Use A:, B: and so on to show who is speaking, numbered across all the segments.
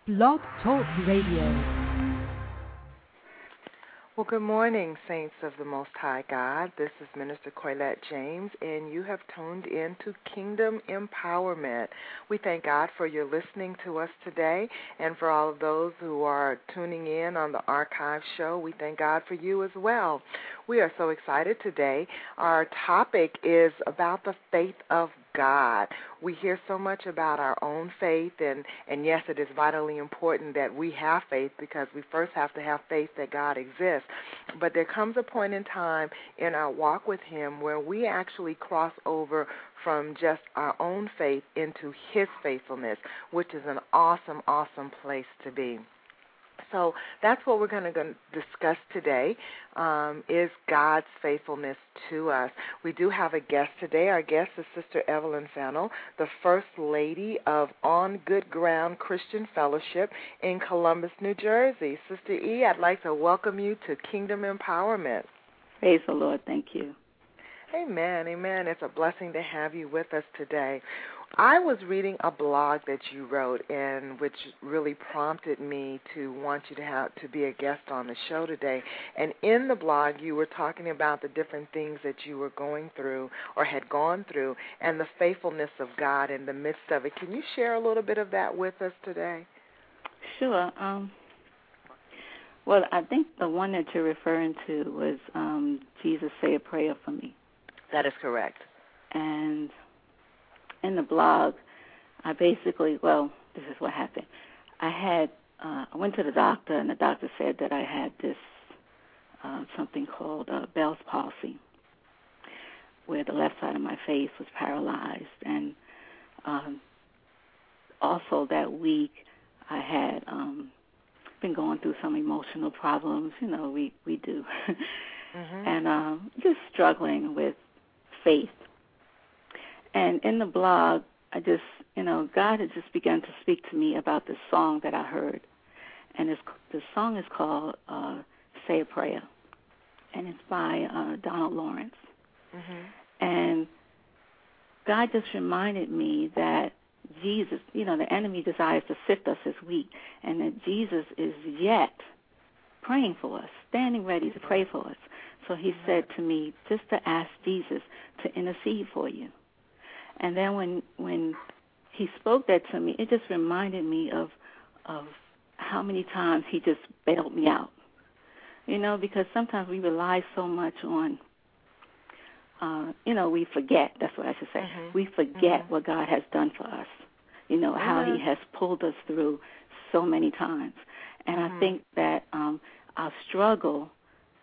A: Blog Talk Radio.
B: Well, good morning, saints of the Most High God. This is Minister Coylette James, and you have tuned in to Kingdom Empowerment. We thank God for your listening to us today, and for all of those who are tuning in on the archive show, we thank God for you as well. We are so excited today. Our topic is about the faith of God. We hear so much about our own faith, and yes, it is vitally important that we have faith because we first have to have faith that God exists. But there comes a point in time in our walk with Him where we actually cross over from just our own faith into His faithfulness, which is an awesome, awesome place to be. So that's what we're going to discuss today, is God's faithfulness to us. We do have a guest today. Our guest is Sister Evelyn Fennell, the First Lady of On Good Ground Christian Fellowship in Columbus, New Jersey. Sister E, I'd like to welcome you to Kingdom Empowerment.
C: Praise the Lord. Thank you.
B: Amen, amen. It's a blessing to have you with us today. I was reading a blog that you wrote, and which really prompted me to want you to be a guest on the show today. And in the blog, you were talking about the different things that you were going through or had gone through, and the faithfulness of God in the midst of it. Can you share a little bit of that with us today?
C: Sure. Well, I think the one that you're referring to was Jesus Say a Prayer for Me.
B: That is correct.
C: And in the blog, I basically, this is what happened. I went to the doctor, and the doctor said that I had this something called Bell's palsy, where the left side of my face was paralyzed. And also that week, I had been going through some emotional problems. You know, we do. Mm-hmm. And just struggling with faith. And in the blog, God had just begun to speak to me about this song that I heard. And the song is called Say a Prayer. And it's by Donald Lawrence. Mm-hmm. And God just reminded me that Jesus, the enemy desires to sift us as wheat, and that Jesus is yet praying for us, standing ready to pray for us. So he said to me just to ask Jesus to intercede for you. And then when he spoke that to me, it just reminded me of how many times he just bailed me out. Because sometimes we rely so much on, we forget. That's what I should say. Mm-hmm. We forget what God has done for us, how he has pulled us through so many times. And I think that our struggle,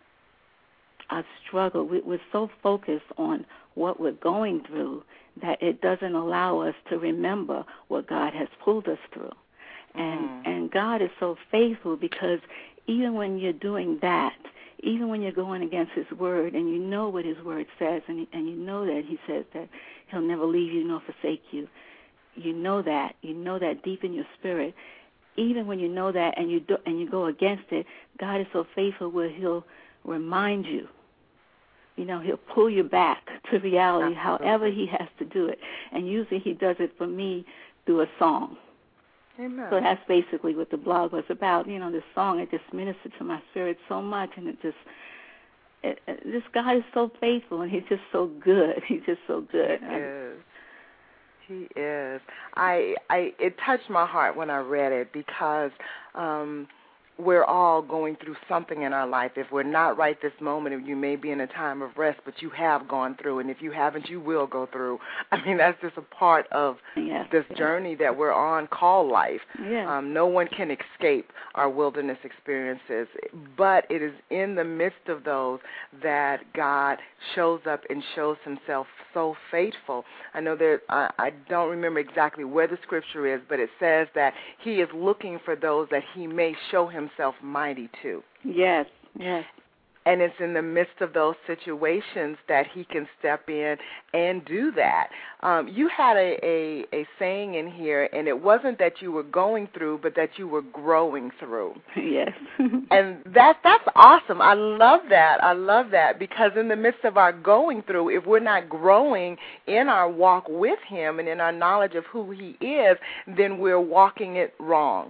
C: we're so focused on what we're going through that it doesn't allow us to remember what God has pulled us through. And God is so faithful because even when you're doing that, even when you're going against his word and you know what his word says and you know that he says that he'll never leave you nor forsake you, you know that deep in your spirit. Even when you know that and you go against it, God is so faithful where he'll remind you. He'll pull you back to reality, however he has to do it. And usually he does it for me through a song.
B: Amen.
C: So that's basically what the blog was about. This song, it just ministered to my spirit so much, and this God is so faithful, and he's just so good. He's just so good.
B: He is. It touched my heart when I read it because we're all going through something in our life. If we're not right this moment, you may be in a time of rest, but you have gone through, and if you haven't, you will go through. I mean, that's just a part of this journey that we're on called life.
C: Yes.
B: No one can escape our wilderness experiences, but it is in the midst of those that God shows up and shows himself so faithful. I know that I don't remember exactly where the scripture is, but it says that he is looking for those that he may show himself mighty to.
C: Yes.
B: And it's in the midst of those situations that he can step in and do that. You had a saying in here, and it wasn't that you were going through, but that you were growing through.
C: Yes.
B: And that's awesome. I love that because in the midst of our going through, if we're not growing in our walk with him and in our knowledge of who he is, then we're walking it wrong.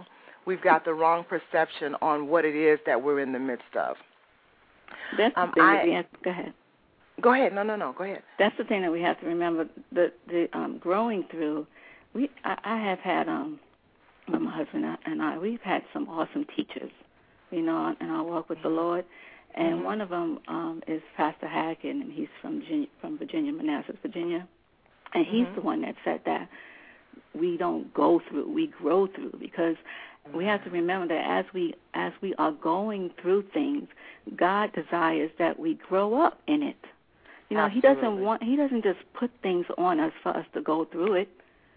B: we've got the wrong perception on what it is that we're in the midst of.
C: That's the thing that we have to, go ahead.
B: Go ahead. No, go ahead.
C: That's the thing that we have to remember. The growing through, I have had, my husband and I, we've had some awesome teachers, in our walk with the Lord. And one of them is Pastor Hackett, and he's from Virginia, Manassas, Virginia. And he's the one that said that we don't go through, we grow through, because we have to remember that as we are going through things, God desires that we grow up in it.
B: Absolutely.
C: He doesn't just put things on us for us to go through it.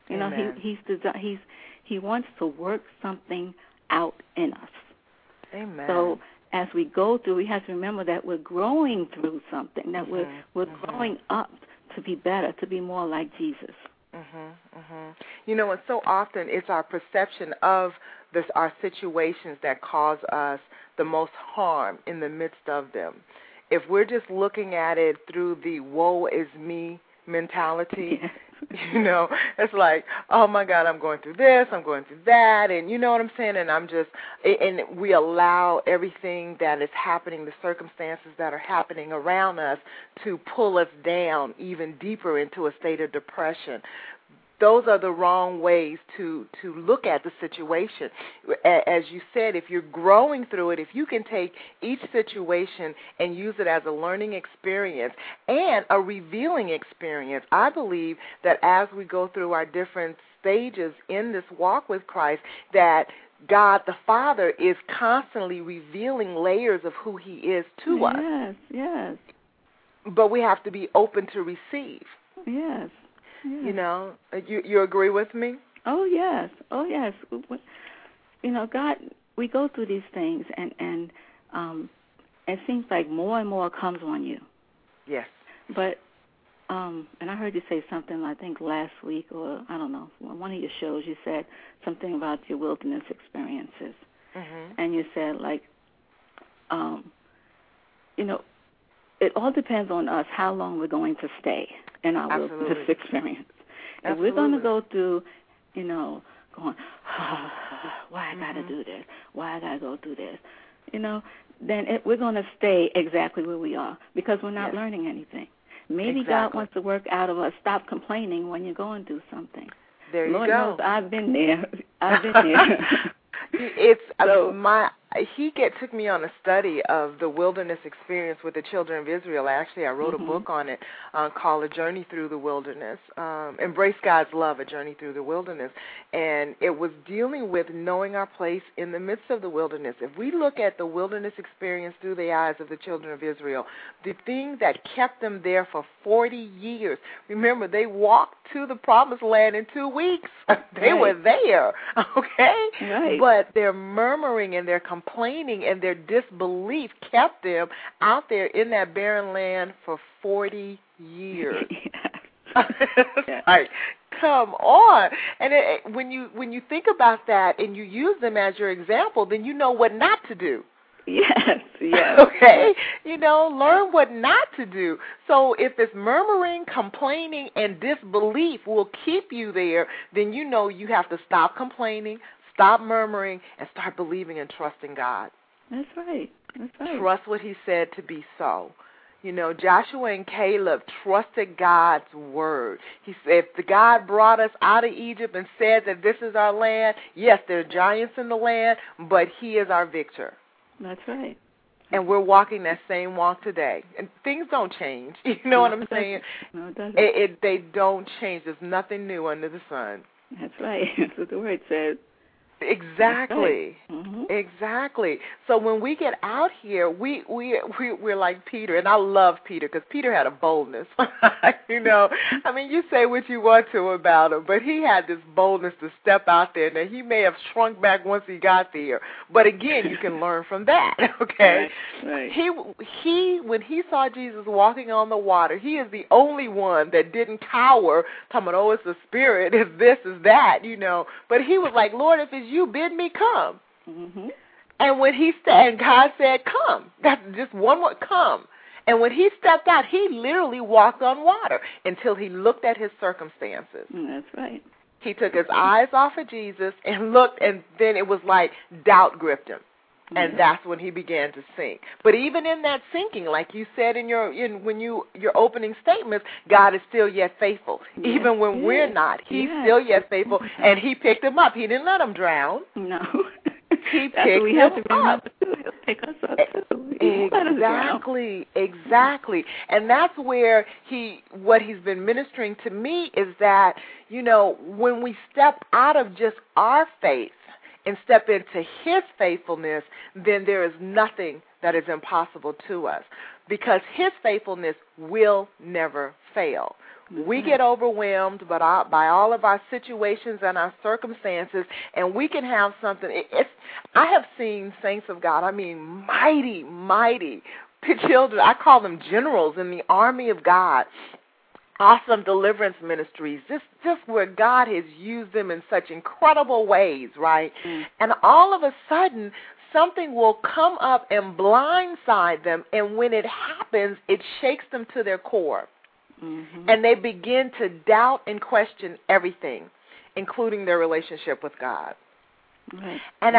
C: He wants to work something out in us.
B: Amen.
C: So as we go through, we have to remember that we're growing through something, that we're growing up to be better, to be more like Jesus.
B: And so often it's our perception of our situations that cause us the most harm in the midst of them. If we're just looking at it through the woe is me mentality, it's like, oh my God, I'm going through this, I'm going through that, and you know what I'm saying, and we allow everything that is happening, the circumstances that are happening around us, to pull us down even deeper into a state of depression. Those are the wrong ways to look at the situation. As you said, if you're growing through it, if you can take each situation and use it as a learning experience and a revealing experience, I believe that as we go through our different stages in this walk with Christ, that God the Father is constantly revealing layers of who he is to us.
C: Yes.
B: But we have to be open to receive.
C: Yes.
B: You agree with me?
C: Oh, yes. God, we go through these things, and it seems like more and more comes on you.
B: Yes.
C: But, and I heard you say something, I think last week, or I don't know, one of your shows, you said something about your wilderness experiences. And you said, it all depends on us how long we're going to stay in our wilderness experience. If we're going to go through, going, why I got to do this? Why I got to go through this? Then we're going to stay exactly where we are because we're not learning anything. Maybe God wants to work out of us. Stop complaining when you're going through something.
B: There you
C: Lord
B: go.
C: knows I've been there.
B: He took me on a study of the wilderness experience with the children of Israel. Actually, I wrote a book on it called A Journey Through the Wilderness, Embrace God's Love, A Journey Through the Wilderness. And it was dealing with knowing our place in the midst of the wilderness. If we look at the wilderness experience through the eyes of the children of Israel, the thing that kept them there for 40 years, remember, they walked to the promised land in 2 weeks. They were there, okay?
C: Right.
B: But their murmuring and their complaining and their disbelief kept them out there in that barren land for 40 years. Like, come on. And when you think about that and you use them as your example, then you know what not to do.
C: Yes.
B: Okay? Learn what not to do. So if it's murmuring, complaining, and disbelief will keep you there, then you know you have to stop complaining, stop murmuring, and start believing and trusting God.
C: That's right.
B: Trust what he said to be so. Joshua and Caleb trusted God's word. He said, if the God brought us out of Egypt and said that this is our land, yes, there are giants in the land, but he is our victor.
C: That's right.
B: And we're walking that same walk today. And things don't change. You know what I'm saying?
C: No, it doesn't.
B: They don't change. There's nothing new under the sun.
C: That's right. That's what the word says.
B: Exactly.
C: Right.
B: Exactly. So when we get out here, we're like Peter, and I love Peter because Peter had a boldness. You say what you want to about him, but he had this boldness to step out there. Now, he may have shrunk back once he got there, but again, you can learn from that, okay?
C: Right.
B: He when he saw Jesus walking on the water, he is the only one that didn't cower, talking about, oh, it's the Spirit, it's this, it's that, But he was like, Lord, if it's you, bid me come. And when and God said, come. That's just one word, come. And when he stepped out, he literally walked on water until he looked at his circumstances.
C: That's right.
B: He took his eyes off of Jesus and looked, and then it was like doubt gripped him. And that's when he began to sink. But even in that sinking, like you said in your opening statements, God is still yet faithful. Yes. Even when we're not, He's still yet faithful. And He picked him up. He didn't let him drown.
C: No.
B: He
C: That's
B: picked
C: what we
B: him
C: have to remember
B: up.
C: too. He'll pick us up too.
B: Exactly. And that's where what He's been ministering to me is that, when we step out of just our faith and step into His faithfulness, then there is nothing that is impossible to us, because His faithfulness will never fail. We get overwhelmed by all of our situations and our circumstances, and we can have something. I have seen saints of God, mighty, mighty children. I call them generals in the army of God. Awesome deliverance ministries, just where God has used them in such incredible ways, right? And all of a sudden, something will come up and blindside them, and when it happens, it shakes them to their core. And they begin to doubt and question everything, including their relationship with God. And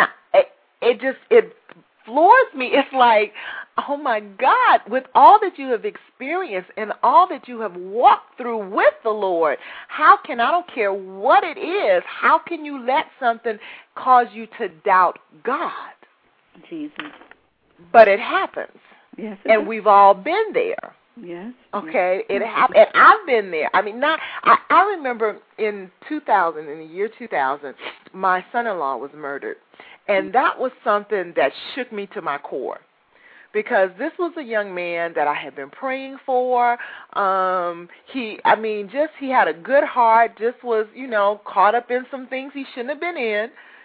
B: it floors me. It's like, oh my God, with all that you have experienced and all that you have walked through with the Lord, I don't care what it is, how can you let something cause you to doubt God?
C: Jesus.
B: But it happens.
C: Yes.
B: And we've all been there.
C: Yes.
B: Okay, it happened, and I've been there. I remember in the year 2000, my son-in-law was murdered, and that was something that shook me to my core, because this was a young man that I had been praying for. He had a good heart, just was, caught up in some things he shouldn't have been in,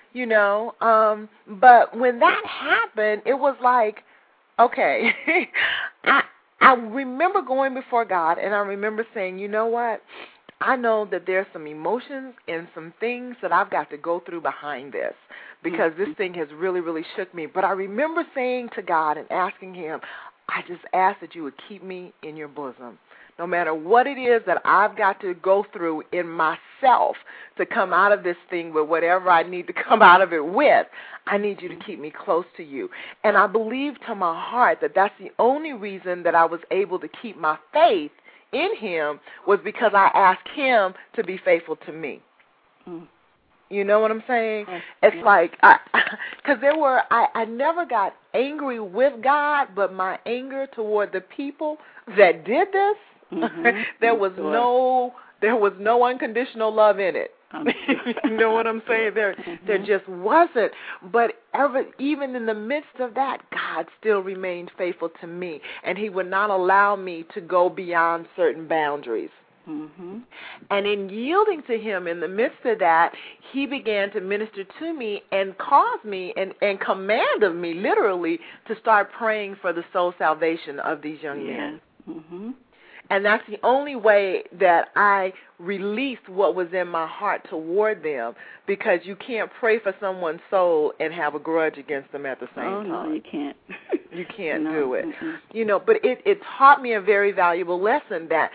B: but when that happened, it was like, okay, I remember going before God, and I remember saying, you know what? I know that there's some emotions and some things that I've got to go through behind this, because this thing has really, really shook me. But I remember saying to God and asking Him, I just ask that you would keep me in your bosom. No matter what it is that I've got to go through in myself to come out of this thing with whatever I need to come out of it with, I need you to keep me close to you. And I believe to my heart that that's the only reason that I was able to keep my faith in Him, was because I asked Him to be faithful to me. You know what I'm saying? It's like, because I never got angry with God, but my anger toward the people that did this, there was no unconditional love in it. You know what I'm saying? There just wasn't. But even in the midst of that, God still remained faithful to me, and He would not allow me to go beyond certain boundaries. And in yielding to Him in the midst of that, He began to minister to me and cause me and commanded me literally to start praying for the soul salvation of these young men. And that's the only way that I released what was in my heart toward them, because you can't pray for someone's soul and have a grudge against them at the same time.
C: Oh, no, you can't.
B: You can't do it. But it taught me a very valuable lesson that,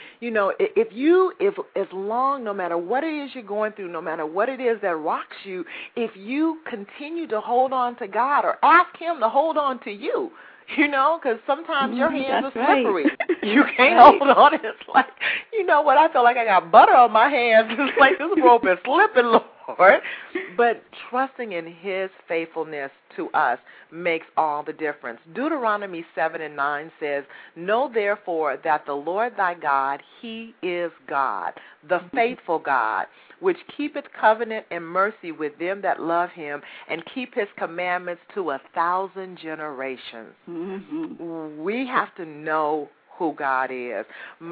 B: no matter what it is you're going through, no matter what it is that rocks you, if you continue to hold on to God or ask Him to hold on to you, because sometimes your hands are slippery.
C: Right.
B: You can't hold on. It's like, I feel like I got butter on my hands. It's like this rope is slipping, Lord. But trusting in His faithfulness to us makes all the difference. Deuteronomy 7:9 says, "Know therefore that the Lord thy God, He is God, the faithful God, which keepeth covenant and mercy with them that love Him, and keep His commandments to 1,000 generations." We have to know who God is.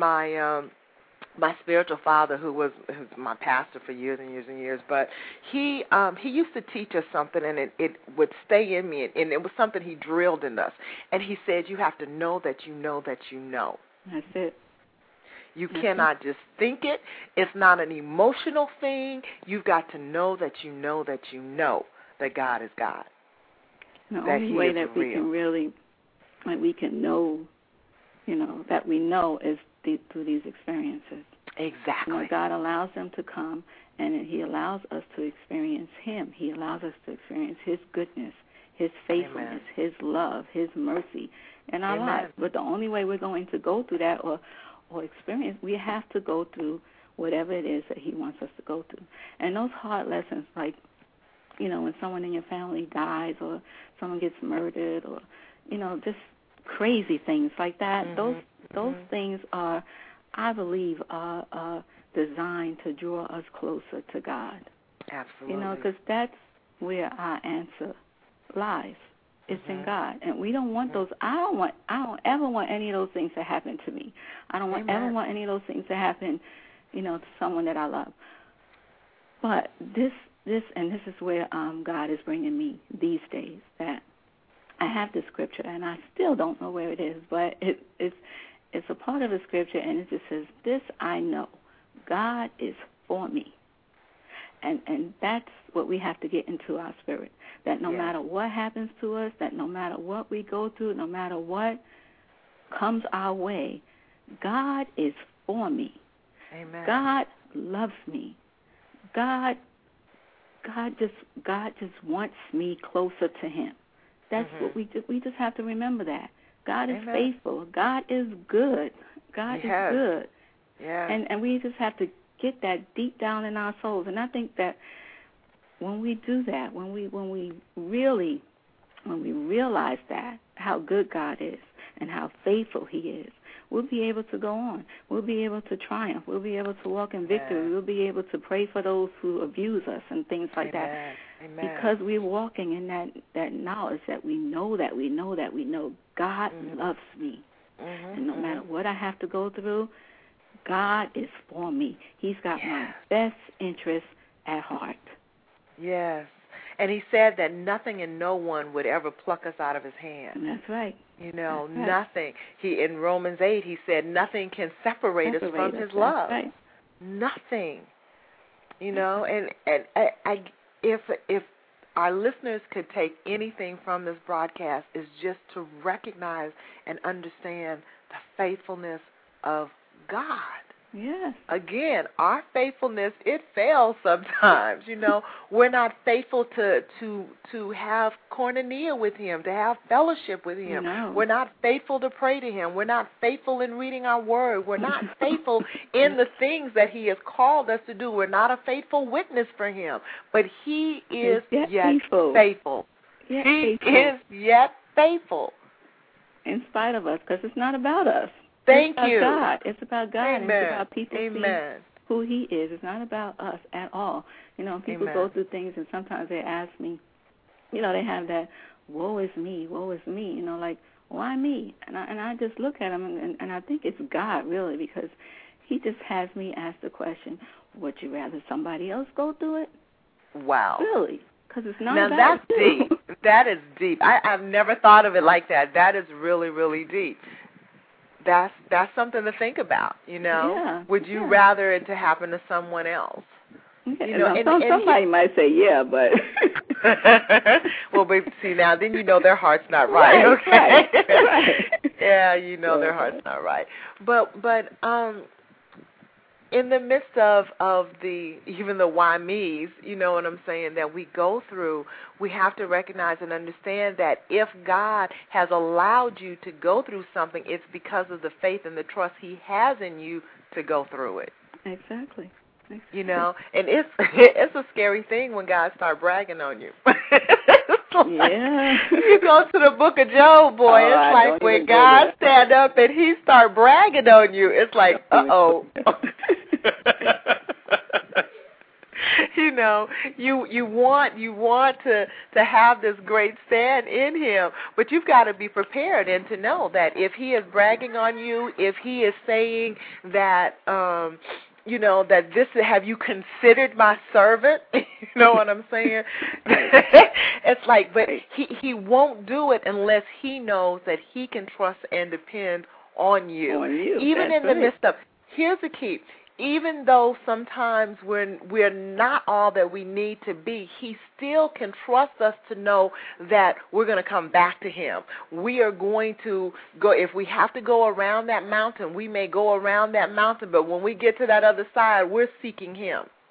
B: My spiritual father, who's my pastor for years and years and years, but he used to teach us something, and it would stay in me, and it was something he drilled in us. And he said, you have to know that you know that you know.
C: That's it.
B: You cannot just think it. It's not an emotional thing. You've got to know that you know that you know that God is God.
C: The only way that we can really, we can know, that we know is through these experiences.
B: Exactly.
C: God allows them to come, And He allows us to experience Him. He allows us to experience His goodness, His faithfulness, His love, His mercy in our lives. But the only way we're going to go through that or experience, we have to go through whatever it is that He wants us to go through. And those hard lessons, like, when someone in your family dies or someone gets murdered or, just crazy things like that, those things are, I believe, are designed to draw us closer to God.
B: Absolutely.
C: Because that's where our answer lies. It's in God. And we don't want those. I don't ever want any of those things to happen to me. I don't ever want any of those things to happen, to someone that I love. But this is where God is bringing me these days, that I have the scripture, and I still don't know where it is, but it's a part of the scripture, and it just says, "This I know, God is for me." And that's what we have to get into our spirit, that no matter what happens to us, that no matter what we go through, no matter what comes our way, God is for me.
B: Amen.
C: God loves me. God just wants me closer to Him. That's what we just have to remember, that God is faithful. God is good. God is good.
B: Yeah.
C: And we just have to get that deep down in our souls. And I think that when we do that, when we realize that, how good God is and how faithful He is, we'll be able to go on. We'll be able to triumph. We'll be able to walk in victory. We'll be able to pray for those who abuse us and things like that.
B: Amen.
C: Because we're walking in that knowledge that we know God loves me. And no matter what I have to go through, God is for me. He's got my best interests at heart.
B: Yes. And He said that nothing and no one would ever pluck us out of His hand.
C: That's right.
B: Nothing. He, in Romans 8, He said nothing can separate us from His love.
C: Right.
B: Nothing. And if our listeners could take anything from this broadcast, is just to recognize and understand the faithfulness of God.
C: Yes.
B: Again, our faithfulness, it fails sometimes. We're not faithful to have koinonia with Him, to have fellowship with Him.
C: No.
B: We're not faithful to pray to Him. We're not faithful in reading our Word. We're not faithful in the things that He has called us to do. We're not a faithful witness for Him. But He is yet faithful. He is yet faithful.
C: In spite of us, because it's not about us.
B: Thank you.
C: God. It's about God.
B: Amen.
C: And it's about people
B: Amen.
C: seeing who He is. It's not about us at all. People go through things, and sometimes they ask me, they have that, woe is me, like, why me? And I just look at them, and I think it's God, really, because He just has me ask the question, would you rather somebody else go through it?
B: Wow.
C: Really? Because it's not about
B: that's
C: you.
B: deep. That is deep. I've never thought of it like that. That is really, really deep. That's something to think about,
C: Yeah,
B: Would you rather it to happen to someone else?
C: Somebody might say, yeah, but...
B: Well, but see, now, then their heart's not right, okay?
C: Right.
B: Yeah, their heart's not right. But in the midst of even the why me's, you know what I'm saying, that we go through, we have to recognize and understand that if God has allowed you to go through something, it's because of the faith and the trust He has in you to go through it.
C: Exactly.
B: And it's a scary thing when God starts bragging on you. You go to the book of Job, boy, it's like when God stand up and He start bragging on you, it's like, uh-oh. You want to have this great stand in Him, but you've got to be prepared and to know that if He is bragging on you, if He is saying that that this, have you considered my servant? You know what I'm saying? It's like, but he won't do it unless He knows that He can trust and depend on you. Even in the midst of, here's the key. Even though sometimes we're not all that we need to be, He still can trust us to know that we're going to come back to Him. We are going to go, if we have to go around that mountain, we may go around that mountain, but when we get to that other side, we're seeking Him.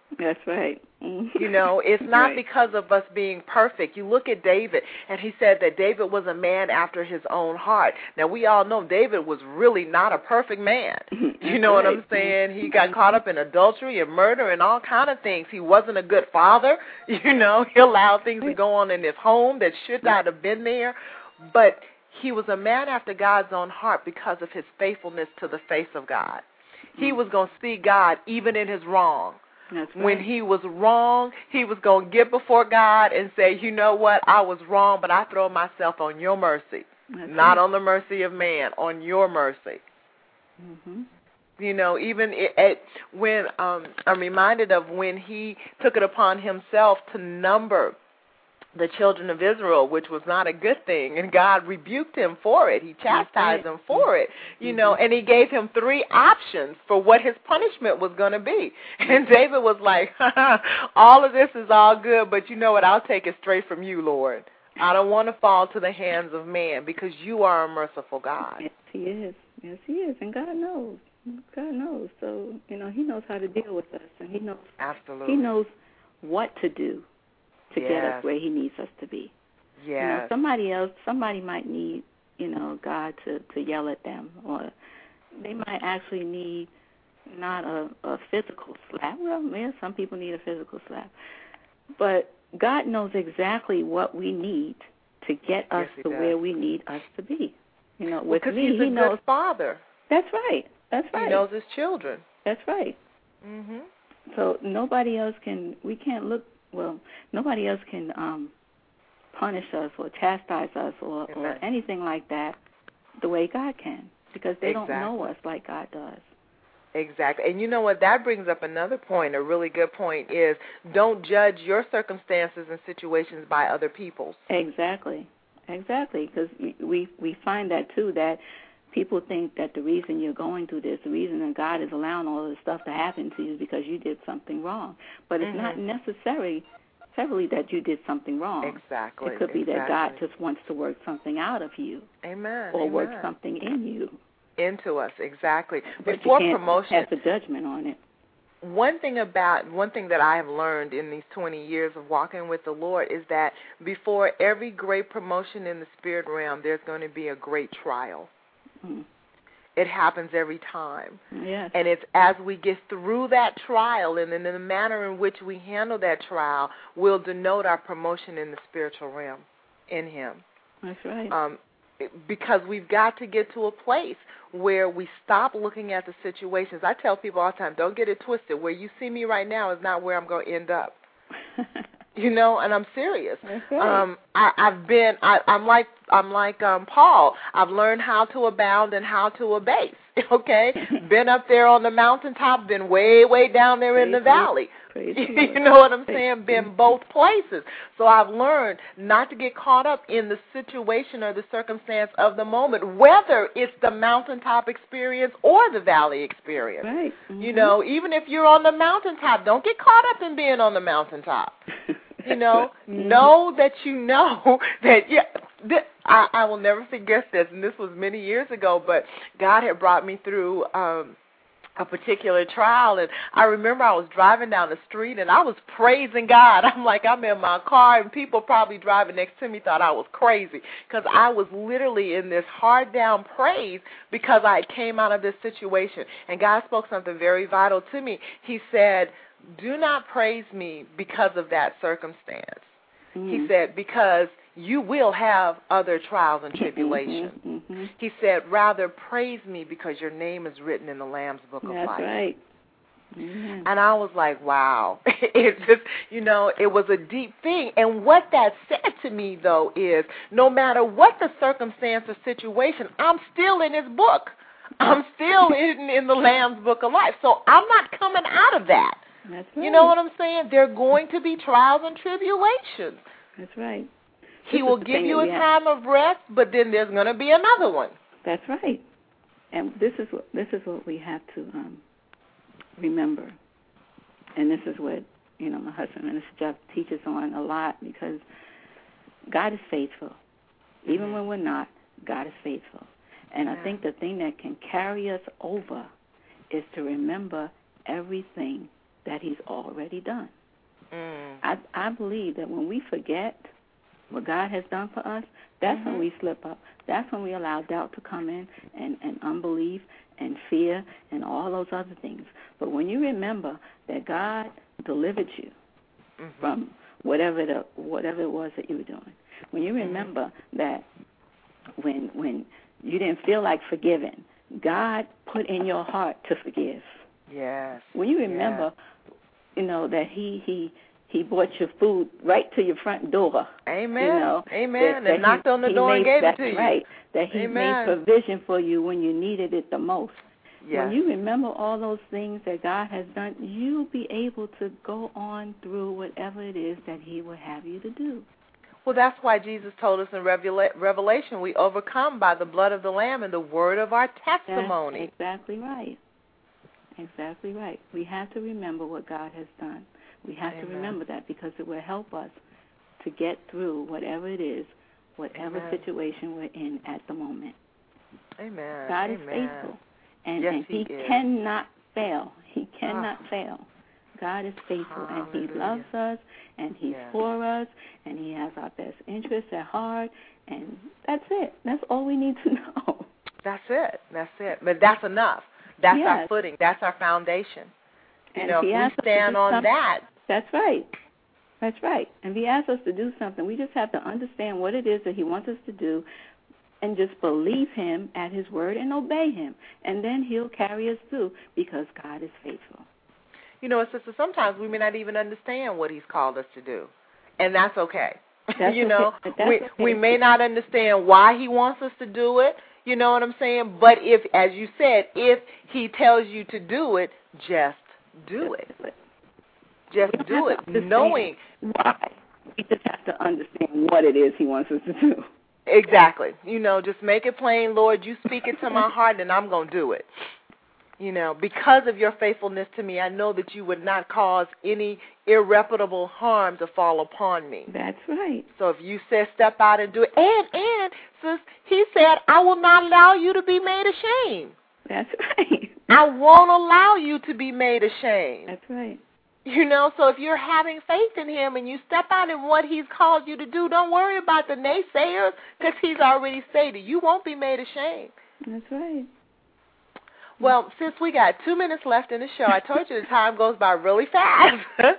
C: That's right.
B: You know, it's not because of us being perfect. You look at David, and he said that David was a man after his own heart. Now, we all know David was really not a perfect man. You know what I'm saying? He got caught up in adultery and murder and all kind of things. He wasn't a good father. You know, he allowed things to go on in his home that should not have been there. But he was a man after God's own heart because of his faithfulness to the face of God. He was going to see God even in his wrong.
C: That's right.
B: When he was wrong, he was going to get before God and say, you know what, I was wrong, but I throw myself on your mercy, not on the mercy of man, on your mercy.
C: Mm-hmm.
B: You know, even when I'm reminded of when he took it upon himself to number the children of Israel, which was not a good thing, and God rebuked him for it. He chastised him for it, you know, and he gave him 3 options for what his punishment was going to be. And David was like, all of this is all good, but you know what, I'll take it straight from you, Lord. I don't want to fall to the hands of man because you are a merciful God.
C: Yes, he is. Yes, he is, and God knows. God knows. So, you know, he knows how to deal with us, and he knows.
B: Absolutely.
C: He knows what to do to get us where he needs us to be.
B: Yes.
C: You know, somebody might need, you know, God to yell at them, or they might actually need not a physical slap. Well, yeah, some people need a physical slap. But God knows exactly what we need to get us to where we need us to be. You know, with me,
B: he's a good father.
C: That's right. That's right.
B: He knows his children.
C: That's right.
B: Mhm.
C: So nobody else can. We can't look. Well, nobody else can punish us or chastise us or anything like that the way God can, because they don't know us like God does.
B: Exactly. And you know what? That brings up another point, a really good point, is don't judge your circumstances and situations by other people's.
C: Exactly. Because we find that, too, that people think that the reason you're going through this, the reason that God is allowing all of this stuff to happen to you is because you did something wrong. But it's not necessarily that you did something wrong.
B: Exactly.
C: It could be that God just wants to work something out of you.
B: Amen.
C: Or work something in you.
B: Into us, exactly.
C: But
B: before
C: you can't
B: promotion,
C: have the judgment on it.
B: One thing that I have learned in these 20 years of walking with the Lord is that before every great promotion in the spirit realm, there's going to be a great trial.
C: Mm.
B: It happens every time.
C: Yes.
B: And it's as we get through that trial and in the manner in which we handle that trial will denote our promotion in the spiritual realm in Him.
C: That's right.
B: Because we've got to get to a place where we stop looking at the situations. I tell people all the time, don't get it twisted. Where you see me right now is not where I'm going to end up. You know, and I'm serious.
C: That's right.
B: I'm like Paul. I've learned how to abound and how to abase. Okay, been up there on the mountaintop, been way down there in the valley. You know what I'm saying? Been both places. So I've learned not to get caught up in the situation or the circumstance of the moment, whether it's the mountaintop experience or the valley experience.
C: Right. Mm-hmm.
B: You know, even if you're on the mountaintop, don't get caught up in being on the mountaintop. You know, know that you know that, I will never forget this, and this was many years ago, but God had brought me through a particular trial, and I remember I was driving down the street, and I was praising God. I'm in my car, and people probably driving next to me thought I was crazy, because I was literally in this hard-down praise because I came out of this situation, and God spoke something very vital to me. He said, do not praise me because of that circumstance. Mm-hmm. He said, because you will have other trials and tribulations. Mm-hmm. He said, rather praise me because your name is written in the Lamb's Book of Life.
C: That's right. Mm-hmm.
B: And I was like, wow. It's just, it was a deep thing. And what that said to me, though, is no matter what the circumstance or situation, I'm still in his book. I'm still in the Lamb's Book of Life. So I'm not coming out of that.
C: That's right.
B: You know what I'm saying? There are going to be trials and tribulations.
C: That's right.
B: He will give you a time of rest, but then there's going to be another one.
C: That's right. And this is what we have to remember. And this is what, my husband, Minister Jeff, teaches on a lot, because God is faithful. Even when we're not, God is faithful. And I think the thing that can carry us over is to remember everything that he's already done.
B: Mm.
C: I believe that when we forget what God has done for us, that's when we slip up. That's when we allow doubt to come in and unbelief and fear and all those other things. But when you remember that God delivered you from whatever it was that you were doing, when you remember that when you didn't feel like forgiving, God put in your heart to forgive.
B: Yes.
C: When you remember, that He brought your food right to your front door.
B: Amen. Amen. And knocked on the door and gave it to you.
C: That's right. That He made provision for you when you needed it the most.
B: Yes.
C: When you remember all those things that God has done, you'll be able to go on through whatever it is that He would have you to do.
B: Well, that's why Jesus told us in Revelation, we overcome by the blood of the Lamb and the word of our testimony.
C: That's exactly right. Exactly right. We have to remember what God has done. We have to remember that because it will help us to get through whatever it is, whatever situation we're in at the moment.
B: Amen.
C: God is faithful. And,
B: yes,
C: and he
B: is.
C: cannot fail. He cannot fail. God is faithful,
B: Hallelujah.
C: and He loves us, and He's for us, and He has our best interests at heart, and that's it. That's all we need to know.
B: That's it. That's it. But that's enough. That's our footing. That's our foundation.
C: And
B: if we stand on that.
C: That's right. That's right. And if He asks us to do something, we just have to understand what it is that He wants us to do and just believe Him at His word and obey Him. And then He'll carry us through because God is faithful.
B: Sister, sometimes we may not even understand what He's called us to do. And that's okay.
C: That's okay.
B: We may not understand why He wants us to do it. You know what I'm saying? But if, as you said, if He tells you to do it, just do it. Just do it, knowing
C: why. We just have to understand what it is He wants us to do.
B: Exactly. Just make it plain, Lord, you speak it to my heart, and I'm going to do it. Because of your faithfulness to me, I know that you would not cause any irreparable harm to fall upon me.
C: That's right.
B: So if you said step out and do it, and sis, He said, I will not allow you to be made ashamed.
C: That's right.
B: I won't allow you to be made ashamed.
C: That's right.
B: So if you're having faith in Him and you step out in what He's called you to do, don't worry about the naysayers because He's already stated you won't be made ashamed.
C: That's right.
B: Well, since we got 2 minutes left in the show, I told you the time goes by really fast.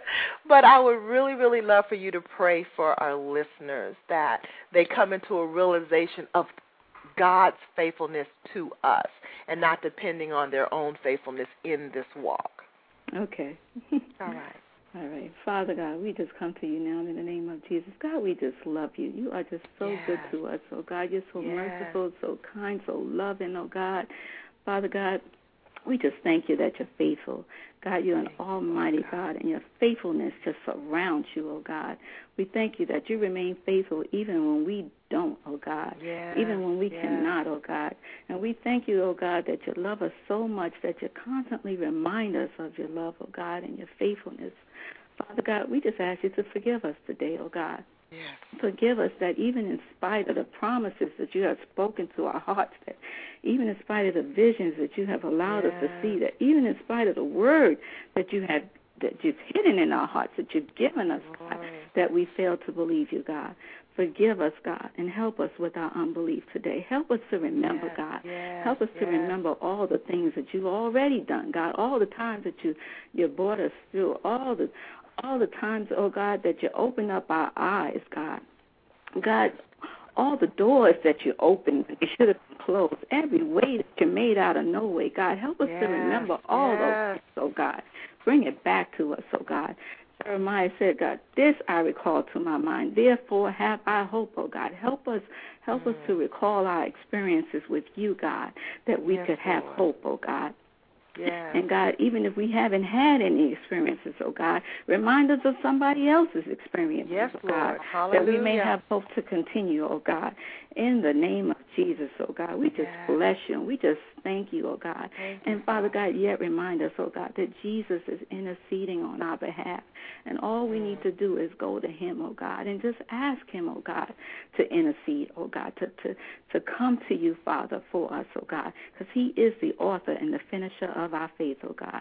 B: But I would really, really love for you to pray for our listeners that they come into a realization of God's faithfulness to us and not depending on their own faithfulness in this walk.
C: Okay.
B: All right.
C: All right. Father God, we just come to you now in the name of Jesus. God, we just love you. You are just so good to us. Oh, God, you're so merciful, so kind, so loving, oh, God. Father God, we just thank you that you're faithful. God, you're an almighty God, and your faithfulness just surrounds you, oh, God. We thank you that you remain faithful even when we don't, oh, God, even when we cannot, oh, God. And we thank you, oh, God, that you love us so much that you constantly remind us of your love, oh, God, and your faithfulness. Father God, we just ask you to forgive us today, oh, God. Yes. Forgive us that even in spite of the promises that you have spoken to our hearts, that even in spite of the visions that you have allowed us to see, that even in spite of the word that you've hidden in our hearts, that you've given us, God, that we fail to believe you, God. Forgive us, God, and help us with our unbelief today. Help us to remember, God. Help us to remember all the things that you've already done, God, all the times that you brought us through, all the times, oh, God, that you open up our eyes, God. God, all the doors that you opened, you should have closed. Every way that you made out of no way, God. Help us to remember all those things, oh, God. Bring it back to us, oh, God. Jeremiah said, God, this I recall to my mind. Therefore have I hope, oh, God. Help us to recall our experiences with you, God, that we could have hope, oh, God.
B: Yeah.
C: And, God, even if we haven't had any experiences, oh, God, remind us of somebody else's experiences, oh, God, that we may have hope to continue, oh, God. In the name of Jesus, oh, God, we just bless you and we just thank you, oh, God. And, Father God, yet remind us, oh, God, that Jesus is interceding on our behalf. And all we need to do is go to him, oh, God, and just ask him, oh, God, to intercede, oh, God, to come to you, Father, for us, oh, God, because he is the author and the finisher of our faith, oh, God.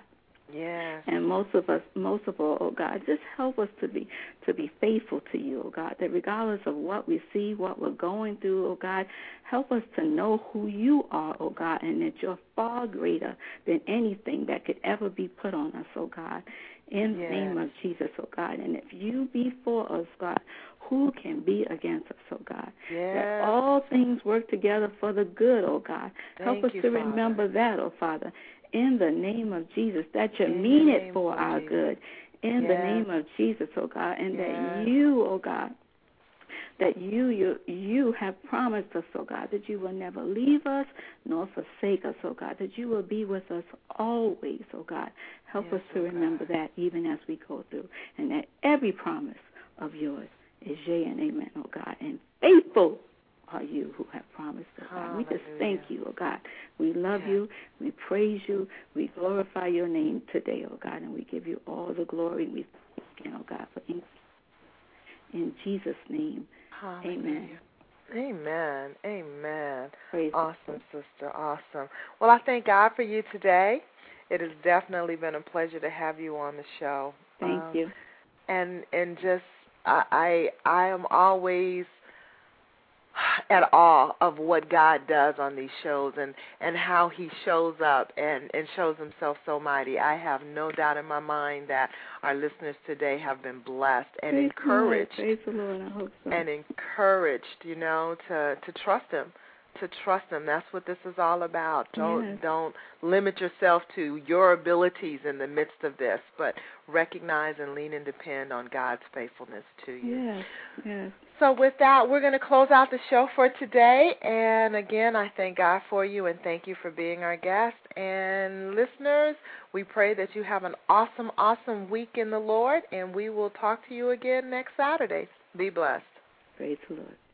B: Yes.
C: And most of all, oh God, just help us to be faithful to you, oh God, that regardless of what we see, what we're going through, oh God, help us to know who you are, oh God, and that you're far greater than anything that could ever be put on us, oh God. In the name of Jesus, oh God. And if you be for us, God, who can be against us, oh God?
B: Yes.
C: That all things work together for the good, oh God. Help us to remember that, oh Father. In the name of Jesus, that you mean it for our good. In the name of Jesus, oh God, and that you, oh God, that you have promised us, oh God, that you will never leave us nor forsake us, oh God, that you will be with us always, oh God. Help us to remember that even as we go through, and that every promise of yours is yea and amen, oh God, and faithful are you who have promised, oh God. We just thank you, oh God. We love you. We praise you. We glorify your name today, oh God, and we give you all the glory. We thank you, oh God, for in Jesus' name. Amen.
B: Amen. Amen.
C: Praise
B: awesome, sister. Awesome. Well, I thank God for you today. It has definitely been a pleasure to have you on the show.
C: Thank you.
B: And just I am always at awe of what God does on these shows and how he shows up and shows himself so mighty. I have no doubt in my mind that our listeners today have been blessed and encouraged.
C: Praise the Lord. I hope so.
B: And encouraged, to trust him. To trust him. That's what this is all about. Don't limit yourself to your abilities in the midst of this, but recognize and lean and depend on God's faithfulness to you.
C: Yes.
B: So with that, we're going to close out the show for today. And again, I thank God for you and thank you for being our guest. And listeners, we pray that you have an awesome, awesome week in the Lord, and we will talk to you again next Saturday. Be blessed.
C: Praise the Lord.